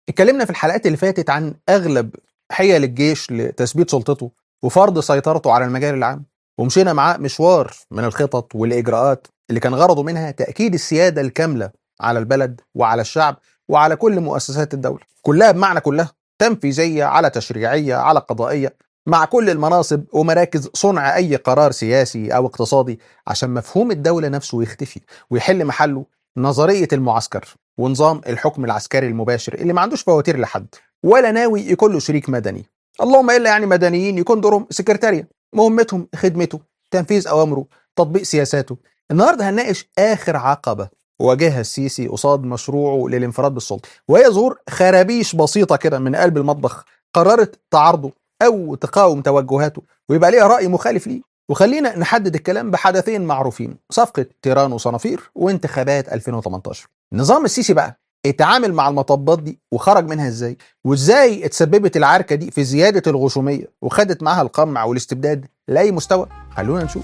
اتكلمنا في الحلقات اللي فاتت عن أغلب حيل الجيش لتثبيت سلطته وفرض سيطرته على المجال العام، ومشينا معاه مشوار من الخطط والإجراءات اللي كان غرضه منها تأكيد السيادة الكاملة على البلد وعلى الشعب وعلى كل مؤسسات الدولة كلها، بمعنى كلها، تنفيذية على تشريعية على قضائية، مع كل المناصب ومراكز صنع أي قرار سياسي أو اقتصادي، عشان مفهوم الدولة نفسه يختفي ويحل محله نظرية المعسكر ونظام الحكم العسكري المباشر اللي ما عندوش فواتير لحد ولا ناوي يكون له شريك مدني، اللهم الا يعني مدنيين يكون دورهم سكرتارية مهمتهم خدمته، تنفيذ اوامره، تطبيق سياساته. النهارده هنناقش اخر عقبة واجهها السيسي قصاد مشروعه للانفراد بالسلطة، وهي ظهور خرابيش بسيطة كده من قلب المطبخ قررت تعارضه او تقاوم توجهاته ويبقى ليها رأي مخالف ليه. وخلينا نحدد الكلام بحدثين معروفين: صفقة تيران وصنافير وانتخابات 2018. نظام السيسي بقى اتعامل مع المطبات دي وخرج منها ازاي، وازاي اتسببت العركة دي في زيادة الغشومية وخدت معاها القمع والاستبداد لأي مستوى. خلونا نشوف.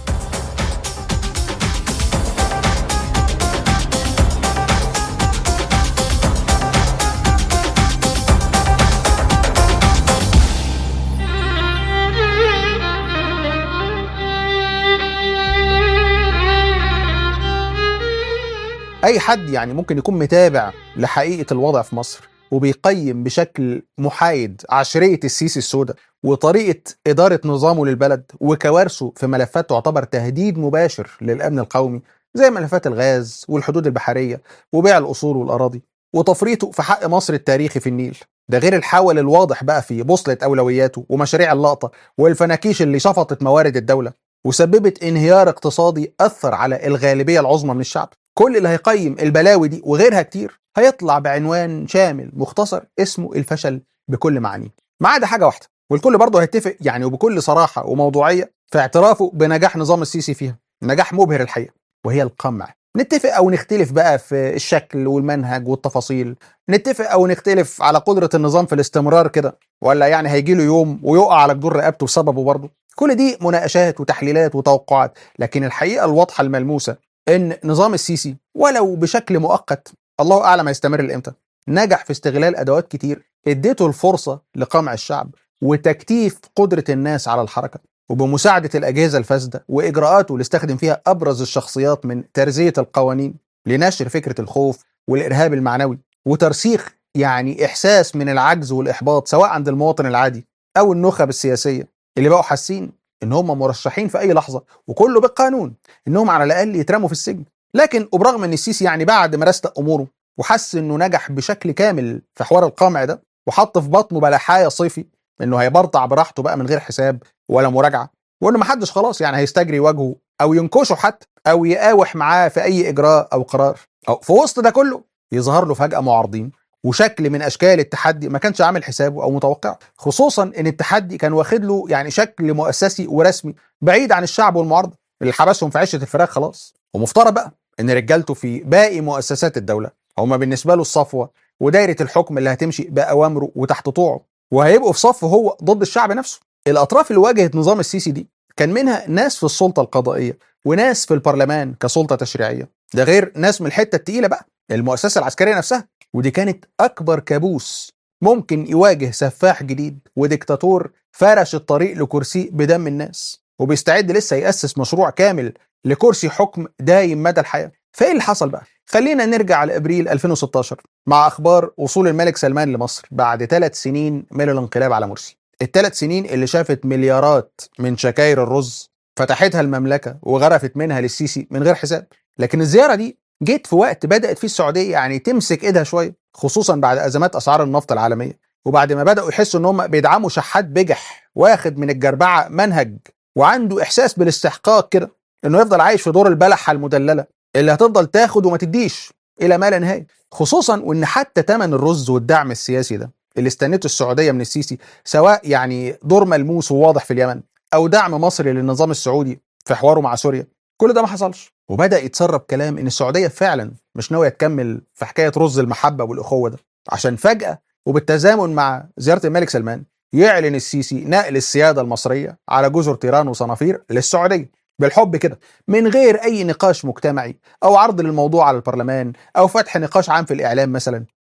اي حد يعني ممكن يكون متابع لحقيقة الوضع في مصر وبيقيم بشكل محايد عشرية السيسي السوداء وطريقة إدارة نظامه للبلد وكوارثه في ملفات تعتبر تهديد مباشر للأمن القومي، زي ملفات الغاز والحدود البحرية وبيع الأصول والأراضي وتفريطه في حق مصر التاريخي في النيل. ده غير الحول الواضح بقى في بوصلة أولوياته ومشاريع اللقطة والفناكيش اللي شفطت موارد الدولة وسببت انهيار اقتصادي أثر على الغالبية العظمى من الشعب. كل اللي هيقيم البلاوي دي وغيرها كتير هيطلع بعنوان شامل مختصر اسمه الفشل بكل معانيه، ما عدا حاجة واحدة، والكل برضه هيتفق يعني وبكل صراحة وموضوعية في اعترافه بنجاح نظام السيسي فيها، نجاح مبهر الحقيقة، وهي القمع. نتفق أو نختلف بقى في الشكل والمنهج والتفاصيل، نتفق أو نختلف على قدرة النظام في الاستمرار كده، ولا يعني هيجيله يوم ويقع على جدور رقبته بسببه برضه. كل دي مناقشات وتحليلات وتوقعات، لكن الحقيقة الواضحة الملموسة إن نظام السيسي ولو بشكل مؤقت، الله أعلم هيستمر لإمتى، نجح في استغلال أدوات كتير اديته الفرصة لقمع الشعب وتكتيف قدرة الناس على الحركة، وبمساعدة الأجهزة الفاسدة وإجراءاته اللي استخدم فيها أبرز الشخصيات من ترزية القوانين لنشر فكرة الخوف والإرهاب المعنوي وترسيخ يعني إحساس من العجز والإحباط سواء عند المواطن العادي أو النخب السياسية اللي بقوا حاسين إن هم مرشحين في أي لحظة وكله بالقانون إنهم على الأقل يترموا في السجن. لكن وبرغم إن السيسي يعني بعد ما رستق أموره وحس إنه نجح بشكل كامل في حوار القمع ده وحط في بطنه بلحاية صيفي إنه هيبرطع براحته بقى من غير حساب ولا مراجعة، وإنه محدش خلاص يعني هيستجري وجهه أو ينكشه حتى أو يقاوح معاه في أي إجراء أو قرار، أو في وسط ده كله يظهر له فجأة معارضين وشكل من اشكال التحدي ما كانش عامل حسابه او متوقعه، خصوصا ان التحدي كان واخد له يعني شكل مؤسسي ورسمي بعيد عن الشعب والمعارضه اللي حبسهم في عشه الفراخ خلاص. ومفترض بقى ان رجالته في باقي مؤسسات الدوله هم بالنسبه له الصفوه ودايره الحكم اللي هتمشي باوامره وتحت طوعه، وهيبقوا في صفه هو ضد الشعب نفسه. الاطراف اللي واجهت نظام السيسي دي كان منها ناس في السلطه القضائيه وناس في البرلمان كسلطه تشريعيه، ده غير ناس من الحته التقيله بقى المؤسسه العسكريه نفسها، ودي كانت أكبر كابوس ممكن يواجه سفاح جديد وديكتاتور فرش الطريق لكرسي بدم الناس وبيستعد لسه يأسس مشروع كامل لكرسي حكم دايم مدى الحياة. فإيه اللي حصل بقى؟ خلينا نرجع لأبريل 2016 مع أخبار وصول الملك سلمان لمصر بعد 3 سنين من الانقلاب على مرسي. ال3 سنين اللي شافت مليارات من شكاير الرز فتحتها المملكة وغرفت منها للسيسي من غير حساب. لكن الزيارة دي جيت في وقت بدأت فيه السعودية يعني تمسك ايدها شوية، خصوصا بعد أزمات أسعار النفط العالمية، وبعد ما بدأوا يحسوا ان هم بيدعموا شحات بجح واخد من الجربعة منهج وعنده إحساس بالاستحقاق كده انه يفضل عايش في دور البلحة المدللة اللي هتفضل تاخد وما تديش إلى ما لا نهاية، خصوصا وان حتى ثمن الرز والدعم السياسي ده اللي استنته السعودية من السيسي، سواء يعني دور ملموس وواضح في اليمن أو دعم مصري للنظام السعودي في حواره مع سوريا، كل ده ما حصلش. وبدأ يتسرب كلام ان السعودية فعلا مش ناوية تكمل في حكاية رز المحبة والأخوة ده، عشان فجأة وبالتزامن مع زيارة الملك سلمان يعلن السيسي نقل السيادة المصرية على جزر تيران وصنافير للسعودية بالحب كده من غير أي نقاش مجتمعي أو عرض للموضوع على البرلمان أو فتح نقاش عام في الإعلام مثلا.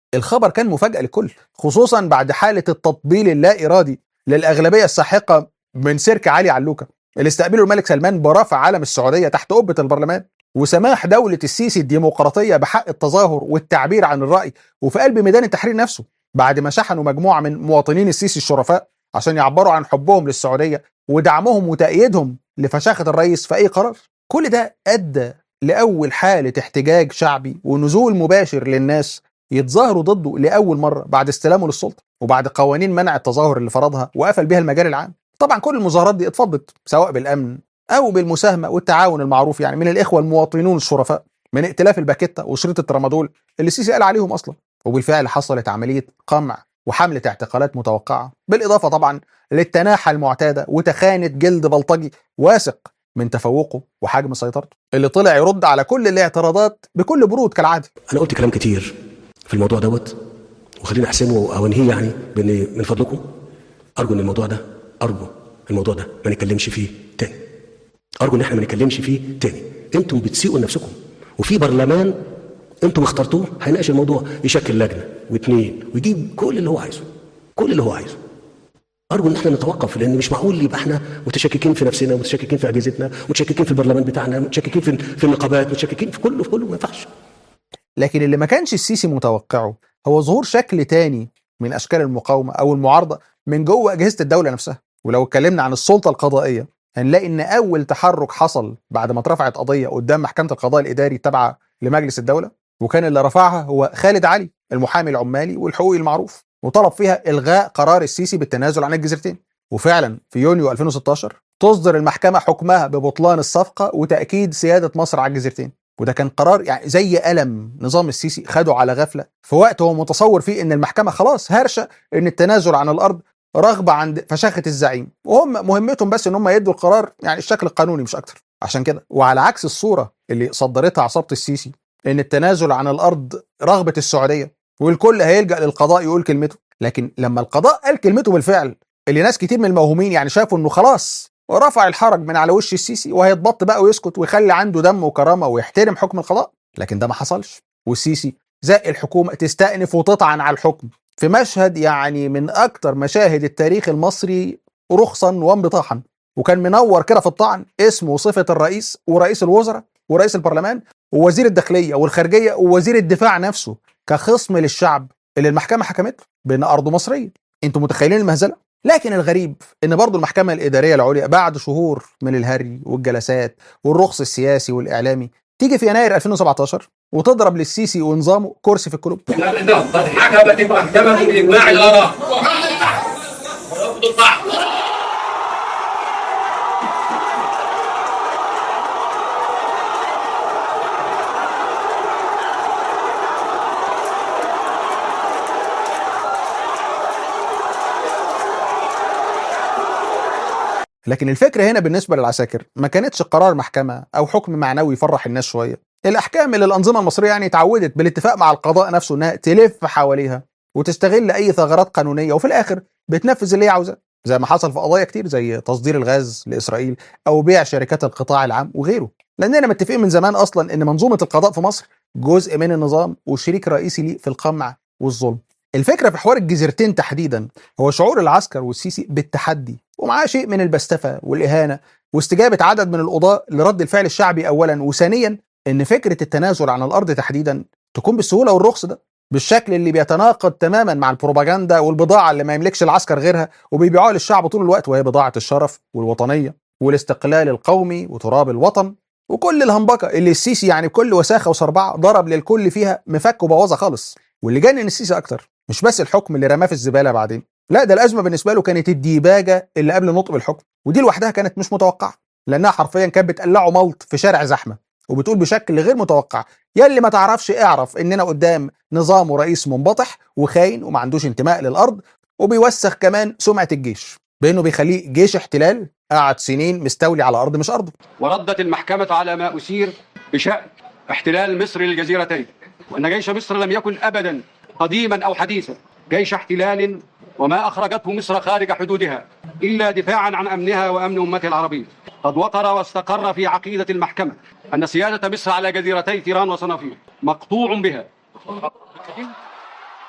الخبر كان مفاجأة للكل، خصوصا بعد حالة التطبيل اللا إرادي للأغلبية الساحقة من سيرك علي علوكة اللي استقبله الملك سلمان برفع علم السعودية تحت قبة البرلمان، وسماح دولة السيسي الديمقراطية بحق التظاهر والتعبير عن الرأي وفي قلب ميدان التحرير نفسه، بعد ما شحنوا مجموعة من مواطنين السيسي الشرفاء عشان يعبروا عن حبهم للسعودية ودعمهم وتأييدهم لفشاخة الرئيس في أي قرار. كل ده أدى لأول حالة احتجاج شعبي ونزول مباشر للناس يتظاهروا ضده لأول مرة بعد استلامه للسلطة وبعد قوانين منع التظاهر اللي فرضها وقفل بها المجال العام. طبعا كل المظاهرات دي اتفضت سواء بالأمن أو بالمساهمة والتعاون المعروف يعني من الإخوة المواطنون الشرفاء من ائتلاف الباكيتا وشريط الترامادول اللي السيسي قال عليهم أصلا. وبالفعل حصلت عملية قمع وحملة اعتقالات متوقعة، بالإضافة طبعا للتناحة المعتادة وتخانة جلد بلطجي واثق من تفوقه وحجم سيطرته اللي طلع يرد على كل الاعتراضات بكل برود كالعادة. أنا قلت كلام كتير في الموضوع دوت وخليني أحسمه أو أنهيه، يعني بأن من فضلكم أرجو أن الموضوع ده ما نتكلمش فيه تاني. أرجو أن احنا ما نتكلمش فيه تاني. أنتم بتسيئوا لنفسكم، وفي برلمان أنتم اخترتوه هيناقش الموضوع، يشكل لجنة واثنين ويجيب كل اللي هو عايزه. أرجو أن احنا نتوقف، لأن مش معقول يبقى احنا متشككين في نفسنا ومتشككين في أجهزتنا متشككين في البرلمان بتاعنا متشككين في النقابات متشككين في كله ما ينفعش. لكن اللي ما كانش السيسي متوقعه هو ظهور شكل تاني من أشكال المقاومة أو المعارضة من جوه أجهزة الدولة نفسها. ولو اتكلمنا عن السلطة القضائية هنلاقي إن أول تحرك حصل بعد ما اترفعت قضية قدام محكمة القضاء الإداري التابعة لمجلس الدولة، وكان اللي رفعها هو خالد علي المحامي العمالي والحقوقي المعروف، وطلب فيها إلغاء قرار السيسي بالتنازل عن الجزيرتين. وفعلا في يونيو 2016 تصدر المحكمة حكمها ببطلان الصفقة وتأكيد سيادة مصر على الجزيرتين. وده كان قرار يعني زي قلم نظام السيسي خده على غفلة في وقت هو متصور فيه ان المحكمة خلاص هرشة ان التنازل عن الارض رغبة عند فشاخة الزعيم، وهم مهمتهم بس ان هم يدوا القرار يعني الشكل القانوني مش اكتر. عشان كده وعلى عكس الصورة اللي صدرتها عصابة السيسي ان التنازل عن الارض رغبة السعودية والكل هيلجأ للقضاء يقول كلمته، لكن لما القضاء قال كلمته بالفعل اللي ناس كتير من الموهومين يعني شافوا انه خلاص ورفع الحرج من على وش السيسي وهيتبط بقى ويسكت ويخلي عنده دم وكرامة ويحترم حكم القضاء، لكن ده ما حصلش. والسيسي زق الحكومة تستأنف وتطعن على الحكم في مشهد يعني من أكتر مشاهد التاريخ المصري رخصا وانبطاحا، وكان منور كده في الطعن اسم وصفة الرئيس ورئيس الوزراء ورئيس البرلمان ووزير الداخلية والخارجية ووزير الدفاع نفسه كخصم للشعب اللي المحكمة حكمته بأن أرضه مصرية. انتوا متخيلين المهزلة؟ لكن الغريب ان برضو المحكمة الإدارية العليا بعد شهور من الهري والجلسات والرخص السياسي والإعلامي تيجي في يناير 2017 وتضرب للسيسي ونظامه كرسي في الكلوب. قد حكمت المحكمة بإجماع الآراء ورفض الضعف. لكن الفكرة هنا بالنسبة للعساكر ما كانتش قرار محكمة أو حكم معنوي يفرح الناس شوية. الأحكام اللي الأنظمة المصرية يعني اتعودت بالاتفاق مع القضاء نفسه إنها تلف حواليها وتستغل أي ثغرات قانونية وفي الآخر بتنفذ اللي هي عاوزاه، زي ما حصل في قضايا كتير زي تصدير الغاز لإسرائيل أو بيع شركات القطاع العام وغيره. لأننا متفقين من زمان أصلا إن منظومة القضاء في مصر جزء من النظام وشريك رئيسي ليه في القمع والظلم. الفكرة في حوار الجزيرتين تحديدا هو شعور العسكر والسيسي بالتحدي ومعاه شيء من البستفة والإهانة واستجابة عدد من القضاة لرد الفعل الشعبي أولا، وثانيا إن فكرة التنازل عن الأرض تحديدا تكون بالسهولة والرخص ده بالشكل اللي بيتناقض تماما مع البروباجندا والبضاعة اللي ما يملكش العسكر غيرها وبيبيعوها للشعب طول الوقت، وهي بضاعة الشرف والوطنية والاستقلال القومي وتراب الوطن وكل الهنبكة اللي السيسي يعني بكل وساخة وصربعة ضرب للكل فيها مفك وبوظها خالص. واللي جنن السيسي أكتر مش بس الحكم اللي رماه في الزبالة بعدين، لا ده الأزمة بالنسبة له كانت الديباجة اللي قبل نطق بالحكم، ودي لوحدها كانت مش متوقعة لأنها حرفيا كانت بتقلعه ملط في شارع زحمة وبتقول بشكل غير متوقع يا اللي ما تعرفش اعرف إننا قدام نظام ورئيس منبطح وخاين وما عندوش انتماء للأرض وبيوسخ كمان سمعة الجيش بأنه بيخليه جيش احتلال قعد سنين مستولي على أرض مش أرضه. وردت المحكمة على ما أثير بشأن احتلال مصر للجزيرتين، وأن جيش مصر لم يكن أبدا قديما أو حديثا جيش احتلال، وما أخرجته مصر خارج حدودها إلا دفاعا عن أمنها وأمن أمتها العربية. قد وقر واستقر في عقيدة المحكمة أن سيادة مصر على جزيرتي تيران وصنافير مقطوع بها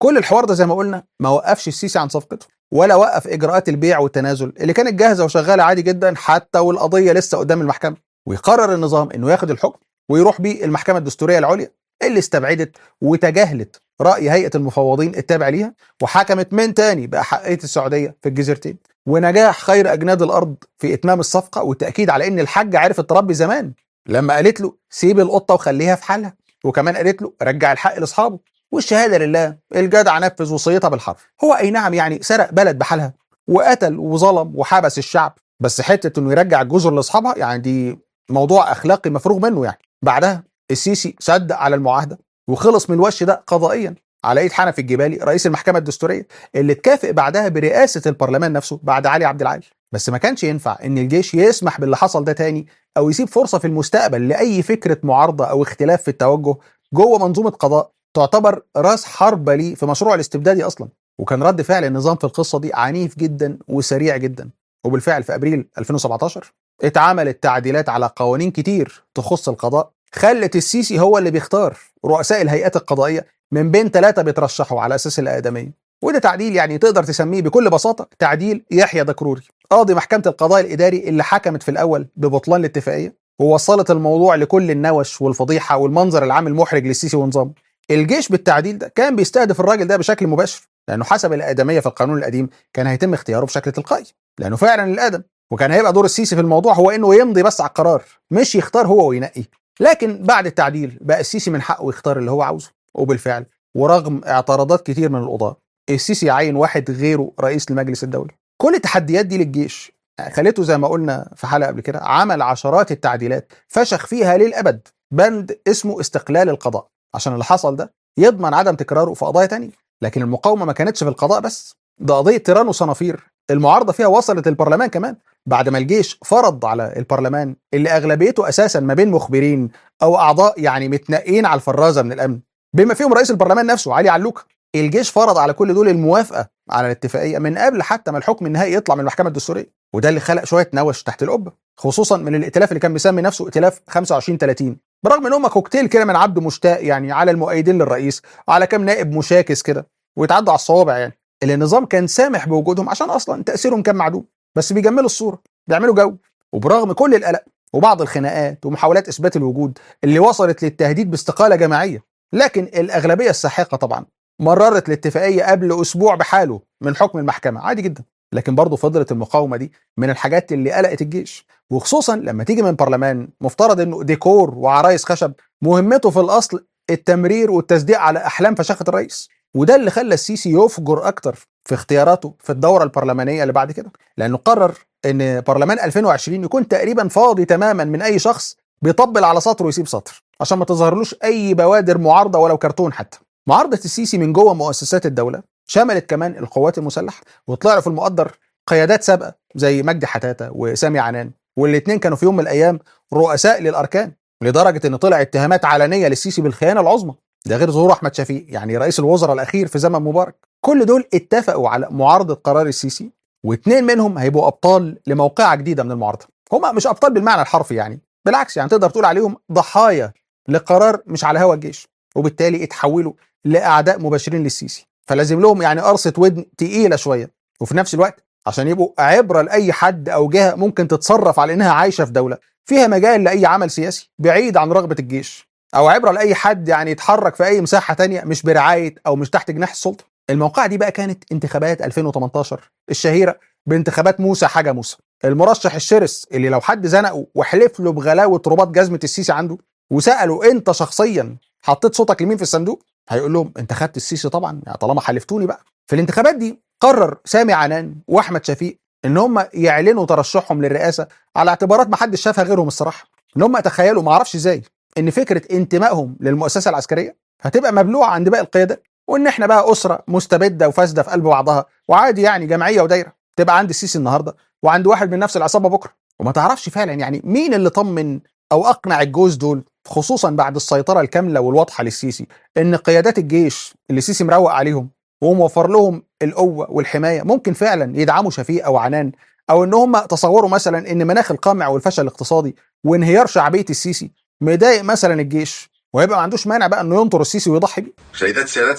كل الحوار ده زي ما قلنا ما وقفش السيسي عن صفقته، ولا وقف اجراءات البيع والتنازل اللي كانت جاهزه وشغاله عادي جدا حتى والقضيه لسه قدام المحكمه. ويقرر النظام انه ياخد الحكم ويروح بيه المحكمه الدستوريه العليا اللي استبعدت وتجاهلت راي هيئه المفوضين التابع ليها، وحكمت من تاني باحقيه السعوديه في الجزيرتين، ونجاح خير اجناد الارض في اتمام الصفقه والتاكيد على ان الحاج عرف التربي زمان لما قالت له سيب القطه وخليها في حالها، وكمان قالت له رجع الحق لاصحابه. والشهاده لله الجدع نفذ وصيتها بالحرف. هو اي نعم يعني سرق بلد بحالها وقتل وظلم وحبس الشعب، بس حته انه يرجع الجزر لاصحابها يعني دي موضوع اخلاقي مفروغ منه. يعني بعدها السيسي صدق على المعاهده وخلص من الوش ده قضائيا على ايد حنفي الجبالي رئيس المحكمه الدستوريه اللي اتكافئ بعدها برئاسه البرلمان نفسه بعد علي عبد العال. بس ما كانش ينفع ان الجيش يسمح باللي حصل ده تاني او يسيب فرصه في المستقبل لاي فكره معارضه او اختلاف في التوجه جوه منظومه قضاء تعتبر راس حربه ليه في مشروع الاستبدادي اصلا. وكان رد فعل النظام في القصه دي عنيف جدا وسريع جدا، وبالفعل في ابريل 2017 اتعملت تعديلات على قوانين كتير تخص القضاء خلت السيسي هو اللي بيختار رؤساء الهيئات القضائيه من بين 3 بيترشحوا على اساس الادميه. وده تعديل يعني تقدر تسميه بكل بساطه تعديل يحيى دكروري قاضي محكمه القضاء الاداري اللي حكمت في الاول ببطلان الاتفاقيه ووصلت الموضوع لكل النوش والفضيحه والمنظر العام المحرج للسيسي ونظامه. الجيش بالتعديل ده كان بيستهدف الراجل ده بشكل مباشر، لانه حسب الادميه في القانون القديم كان هيتم اختياره بشكل تلقائي لانه فعلا الادم، وكان هيبقى دور السيسي في الموضوع هو انه يمضي بس على القرار مش يختار هو وينقي. لكن بعد التعديل بقى السيسي من حقه يختار اللي هو عاوزه، وبالفعل ورغم اعتراضات كتير من القضاة السيسي عين واحد غيره رئيس لمجلس الدولة. كل التحديات دي للجيش خلته زي ما قلنا في حلقة قبل كده عمل عشرات التعديلات فشخ فيها للأبد بند اسمه استقلال القضاء عشان اللي حصل ده يضمن عدم تكراره في قضايا تانية. لكن المقاومة ما كانتش في القضاء بس، ده قضية تيران وصنافير المعارضة فيها وصلت للبرلمان كمان بعد ما الجيش فرض على البرلمان اللي أغلبيته أساسا ما بين مخبرين أو أعضاء يعني متنقين على الفرازة من الأمن بما فيهم رئيس البرلمان نفسه علي علوكة. الجيش فرض على كل دول الموافقة على الاتفاقية من قبل حتى ما الحكم النهائي يطلع من المحكمة الدستورية، وده اللي خلق شوية نوش تحت القبة خصوصا من الائتلاف اللي كان مسمي نفسه ائتلاف 25/30 برغم ان هم كوكتيل كده من عبد مشتاق يعني على المؤيدين للرئيس وعلى كام نائب مشاكس كده ويتعدوا على الصوابع يعني اللي النظام كان سامح بوجودهم عشان اصلا تأثيرهم كان معدوم، بس بيجملوا الصورة بيعملوا جو. وبرغم كل القلق وبعض الخناقات ومحاولات اثبات الوجود اللي وصلت للتهديد باستقالة جماعية، لكن الأغلبية الساحقة طبعا مررت الاتفاقية قبل أسبوع بحاله من حكم المحكمة عادي جدا. لكن برضه فضلت المقاومة دي من الحاجات اللي قلقت الجيش، وخصوصا لما تيجي من برلمان مفترض انه ديكور وعرايس خشب مهمته في الأصل التمرير والتصديق على أحلام فشاخة الرئيس. وده اللي خلى السيسي يفجر أكتر في اختياراته في الدورة البرلمانية اللي بعد كده، لأنه قرر ان برلمان 2020 يكون تقريبا فاضي تماما من أي شخص بيطبل على سطر ويسيب سطر عشان ما تظهرلوش أي بوادر معارضة ولو كرتون حتى. معارضة السيسي من جوه مؤسسات الدولة شملت كمان القوات المسلحة، وطلع له في المقدر قيادات سابقة زي مجدي حتاتة وسامي عنان، والاثنين كانوا في يوم من الأيام رؤساء للأركان، لدرجة ان طلع اتهامات علنية للسيسي بالخيانة العظمى. ده غير ظهور أحمد شفيق يعني رئيس الوزراء الأخير في زمن مبارك. كل دول اتفقوا على معارضة قرار السيسي، واثنين منهم هيبقوا أبطال لموقعة جديدة من المعارضة. هما مش أبطال بالمعنى الحرفي يعني، بالعكس يعني تقدر تقول عليهم ضحايا لقرار مش على هوا الجيش، وبالتالي اتحولوا لأعداء مباشرين للسيسي، فلازم لهم يعني قرصة ودن تقيلة شوية. وفي نفس الوقت عشان يبقوا عبرة لأي حد أو جهة ممكن تتصرف على إنها عايشة في دولة فيها مجال لأي عمل سياسي بعيد عن رغبة الجيش، أو عبرة لأي حد يعني يتحرك في أي مساحة تانية مش برعاية أو مش تحت جناح السلطة. الموقعة دي بقى كانت انتخابات 2018 الشهيرة بانتخابات موسى حاجة موسى، المرشح الشرس اللي لو حد زنقه وحلف له بغلاوة رباط جزمة السيسي عنده وسأله أنت شخصيا حطيت صوتك لمين في الصندوق، هيقول لهم انت خدت السيسي طبعا يعني طالما حلفتوني بقى. في الانتخابات دي قرر سامي عنان واحمد شفيق ان هم يعلنوا ترشحهم للرئاسه على اعتبارات ما حدش شافها غيرهم الصراحه، ان هم تخيلوا ما اعرفش ازاي ان فكره انتمائهم للمؤسسه العسكريه هتبقى مبلوعه عند باقي القيادات، وان احنا بقى اسره مستبده وفاسده في قلب بعضها وعادي يعني جمعيه ودايره تبقى عند السيسي النهارده وعند واحد من نفس العصابه بكره، وما تعرفش فعلا يعني مين اللي طمن او اقنع الجوز دول خصوصا بعد السيطره الكامله والواضحه للسيسي ان قيادات الجيش اللي السيسي مروق عليهم وموفر لهم القوه والحمايه ممكن فعلا يدعموا شفيق او عنان، او ان هم تصوروا مثلا ان مناخ القمع والفشل الاقتصادي وانهيار شعبيه السيسي مضايق مثلا الجيش ويبقى ما عندوش مانع بقى انه ينطر السيسي ويضحي بيه. سيداتي سادتي،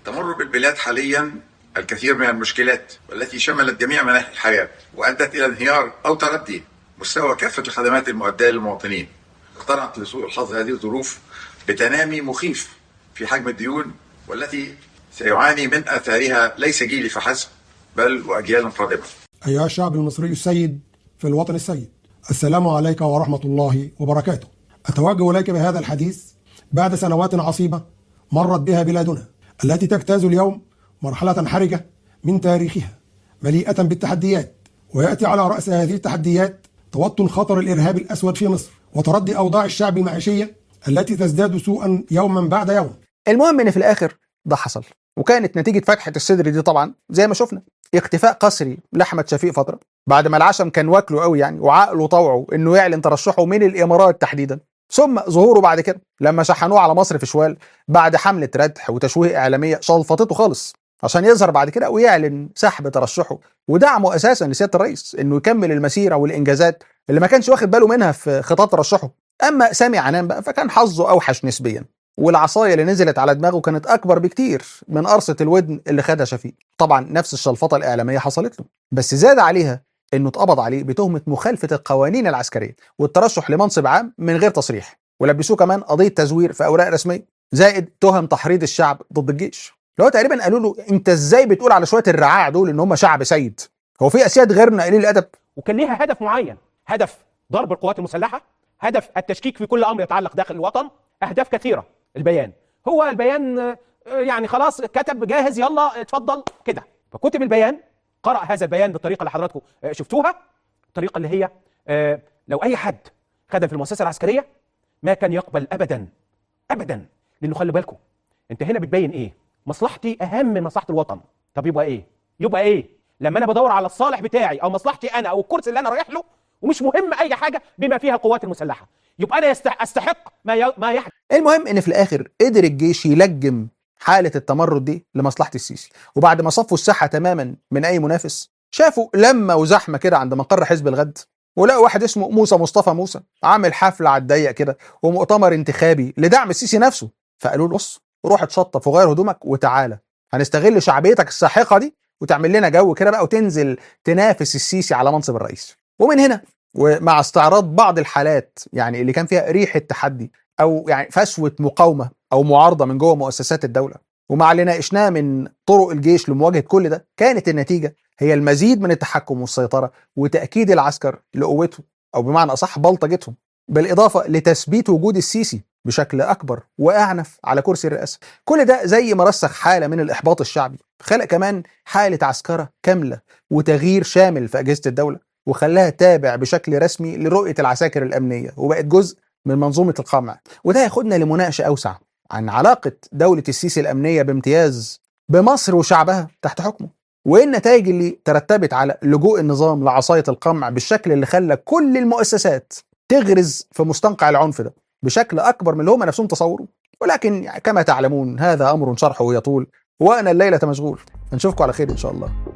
تمر بالبلاد حاليا الكثير من المشكلات والتي شملت جميع مناحي الحياة وأدت إلى انهيار أو تردي مستوى كافة الخدمات المؤدية للمواطنين. اقترنت لسوء الحظ هذه الظروف بتنامي مخيف في حجم الديون والتي سيعاني من آثارها ليس جيلي فحسب بل وأجيال قادمة. أيها الشعب المصري السيد في الوطن السيد، السلام عليك ورحمة الله وبركاته. أتوجه إليك بهذا الحديث بعد سنوات عصيبة مرت بها بلادنا التي تجتاز اليوم مرحلة حرجة من تاريخها مليئة بالتحديات، ويأتي على رأس هذه التحديات توطن خطر الإرهاب الأسود في مصر وتردي أوضاع الشعب المعيشية التي تزداد سوءا يوما بعد يوم. المهم ان في الاخر ده حصل، وكانت نتيجة فتحة الصدر دي طبعا زي ما شفنا اختفاء قسري لأحمد شفيق فترة بعد ما العشم كان واكله قوي يعني وعقله طوعه انه يعلن ترشحه من الامارات تحديدا، ثم ظهوره بعد كده لما شحنوه على مصر في شوال بعد حملة ردح وتشويه إعلامية شلفطته خالص عشان يظهر بعد كده ويعلن سحب ترشحه ودعمه أساسا لسيادة الرئيس انه يكمل المسيرة والإنجازات اللي ما كانش واخد باله منها في خطاب ترشحه. أما سامي عنان بقى فكان حظه أوحش نسبيا، والعصايه اللي نزلت على دماغه كانت اكبر بكتير من قرصه الودن اللي خدها شفيق. طبعا نفس الشلفطه الاعلاميه حصلت له، بس زاد عليها انه اتقبض عليه بتهمه مخالفه القوانين العسكريه والترشح لمنصب عام من غير تصريح، ولبسوه كمان قضيه تزوير في اوراق رسميه زائد تهم تحريض الشعب ضد الجيش. لو تقريبا قالوا له انت ازاي بتقول على شويه الرعاع دول ان هم شعب سيد؟ هو في اسياد غيرنا قليل الادب؟ وكان ليها هدف معين، هدف ضرب القوات المسلحه، هدف التشكيك في كل امر يتعلق داخل الوطن، اهداف كثيره. البيان هو البيان يعني خلاص كتب جاهز يلا اتفضل كده، فكتب البيان، قرأ هذا البيان بالطريقه اللي حضراتكم شفتوها، الطريقه اللي هي لو اي حد خدم في المؤسسه العسكريه ما كان يقبل ابدا ابدا، لانه خلي بالكم انت هنا بتبين ايه؟ مصلحتي اهم من مصلحه الوطن. طب يبقى ايه؟ يبقى ايه؟ لما انا بدور على الصالح بتاعي او مصلحتي انا او الكرسي اللي انا رايح له ومش مهم اي حاجه بما فيها القوات المسلحه، يبقى انا استحق ما يحدث. المهم ان في الاخر قدر الجيش يلجم حاله التمرد دي لمصلحه السيسي، وبعد ما صفوا الساحه تماما من اي منافس شافوا لما وزحمه كده عند مقر حزب الغد، ولقوا واحد اسمه موسى مصطفى موسى عامل حفله على الضيق كده ومؤتمر انتخابي لدعم السيسي نفسه، فقالوا له بص روح اتشطف وغير هدومك وتعالى هنستغل شعبيتك الساحقه دي وتعمل لنا جو كده بقى وتنزل تنافس السيسي على منصب الرئيس. ومن هنا ومع استعراض بعض الحالات يعني اللي كان فيها ريحه تحدي او يعني فسوه مقاومه او معارضه من جوه مؤسسات الدوله، ومع اللي ناقشناه من طرق الجيش لمواجهه كل ده، كانت النتيجه هي المزيد من التحكم والسيطره وتاكيد العسكر لقوته او بمعنى اصح بلطجتهم، بالاضافه لتثبيت وجود السيسي بشكل اكبر واعنف على كرسي الرئاسه. كل ده زي ما رسخ حاله من الاحباط الشعبي، خلق كمان حاله عسكره كامله وتغيير شامل في اجهزه الدوله، وخلاها تابع بشكل رسمي لرؤيه العساكر الامنيه وبقت جزء من منظومه القمع. وده ياخدنا لمناقشه اوسع عن علاقه دوله السيسي الامنيه بامتياز بمصر وشعبها تحت حكمه، وايه النتائج اللي ترتبت على لجوء النظام لعصايه القمع بالشكل اللي خلى كل المؤسسات تغرز في مستنقع العنف ده بشكل اكبر من اللي هم نفسهم تصوروا. ولكن كما تعلمون هذا امر شرحه يطول وانا الليله مشغول. نشوفكم على خير ان شاء الله.